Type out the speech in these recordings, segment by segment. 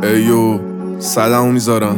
ایو صدمو میذارم.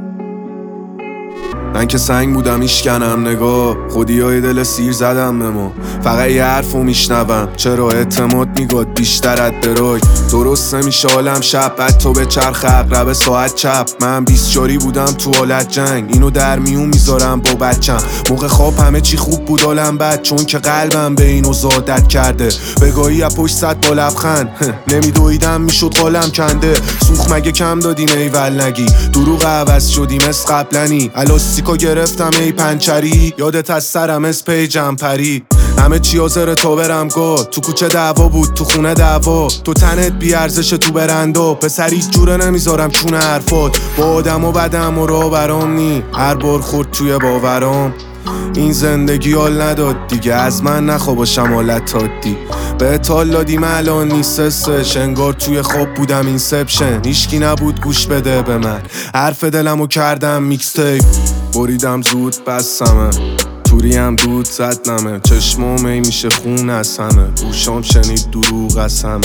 من که سنگ بودم میشکنم نگاه، خودیای دل سیر زدم به ما. فقط یه حرفو میشنوم، چرا اعتماد میگاد بیشتر از دراگ. درست نمیشه عالم شب، بعد تو به چرخ اقرب ساعت چپ. من 20 جاری بودم تو حالت جنگ، اینو در میون میذارم با بچم. موقع خواب همه چی خوب بود حالم بد، چون که قلبم به اینو زادت کرده. بگاهی از پشت صد با لبخند نمیدویدم میشد قالم کنده. سوخ مگه کم دادیم ایول نگی، دروغ عوض شدیم از قبلنی. الاستیکو گرفتم ای پنچری، یادت از سرم از پیجم پری. همه چی آزره تا برم گل، تو کوچه دعوا بود تو خونه دعوا. تو تنت بی ارزشه تو برندو، پسری جوره نمیذارم چونه حرفات. با آدم و بدم و راه برام نی، هر بار خورد توی باورام. این زندگی حال نداد دیگه، از من نخوا باشم حالت تادی. به تال دادیم الان نیستش، انگار توی خواب بودم اینسپشن. هیشکی نبود گوش بده به من، حرف دلمو کردم میکستیپ. بریدم زود بستمه، توری هم دود زد نمه. چشمام ای میشه خون از همه، گوشام شنید دروغ از همه.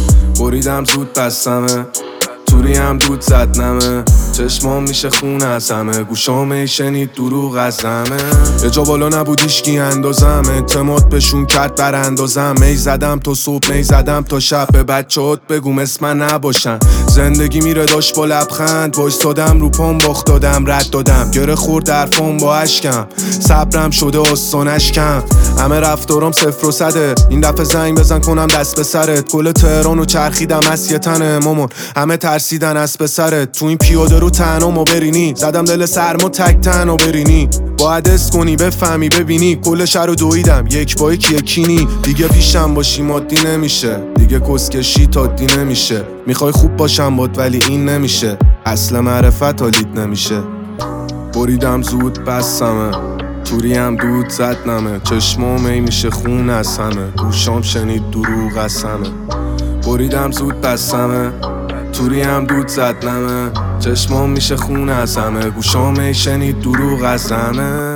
بریدم زود بستمه، توری هم دود زد نمه. چشمام میشه خون از همه، گوشام ای شنید دروغ از همه. یه جا بالا نبود ایشکی اندازم، اعتماد بهشون کرد براندازم. می زدم تا صبح، می زدم تا شب، به بچه‌هات بگو اسم من نباشن. زندگی میره داشت با لبخند، وایستادم رو پام باخت دادم رد دادم. گره خورد درفام با اشکم، صبرم شده آستانش کم. همه رفتارام 0 و 100، این دفعه زنگ بزن کنم دست به سرت. کل تهرانو چرخیدم از یه تنه مامان، همه ترسیدن از پسرت. تو این پیاده رو تنها برینی، زدم دل سرما تک تنها برینی. باید حس کنی بفهمی ببینی، کل شهر رو دویدم یک با یکی. دیگه پیشم باشی مادی نمیشه، دیگه کسکشی تادی نمیشه. میخوای خوب باشم باد ولی این نمیشه، اصل معرفت حالید نمیشه. بریدم زود بستمه، توری هم دود زد نمه. چشمام ای میشه خون از همه، گوشام شنید دروغ از همه. بریدم زود بستمه، توری هم دود زد نمه. چشمام میشه خون از همه، گوشام ای شنید دروغ از همه.